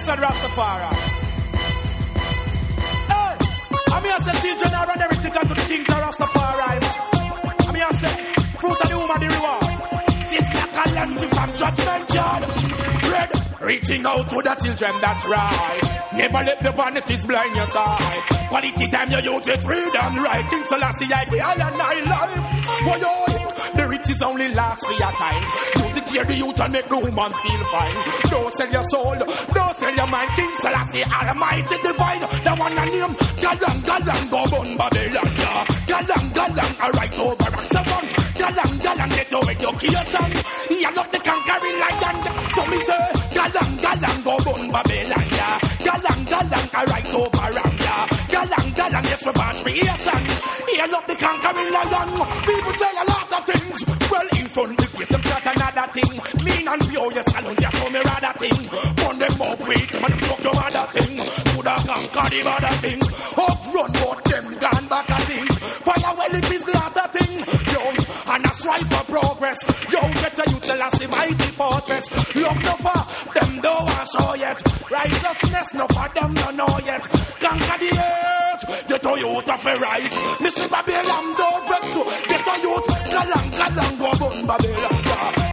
said Rastafari. Hey, I'm here say children are run everything to the king to Rastafari. I'm here say fruit of the womb of the reward. Sister Kalanji from Judgment Yard. Red, reaching out to the children, that's right. Never let the vanities blind your sight. Quality time you use it, read and write. King Selassie, I be all and I life. Boy, the riches only last for your time. Use it here, the youth and make the woman feel fine. Don't sell your soul, don't sell your mind. King Selassie, Almighty Divine. The one I name, Galang, Galang, go bun Babylon. Galang, Galang, I write over and so on. Galang, Galang, get your education. He are not the conquering lion. So me say, Galang, Galang, go bun Babylon. Galang, Galang, I write over and Galang, Galang, yes, repatriation. He are not the conquering lion. People say a lot of things. Well, in front of face, them chat another thing. Mean and pure, yes, I don't just for me rather thing. Burn them up with them and fuck your other thing. Could have conquered the other thing. Up front, but them gone back at things. Fire well, it is the other thing. Yo, and I strive for progress. Yo, get a utilize the mighty fortress. Look no for them, don't want show yet. Righteousness, no for them, no know yet. Conquer the earth, get a youth of a rise. Mr. Babylon, don't vex you. Get a youth, galang, galang, go bun Babylon.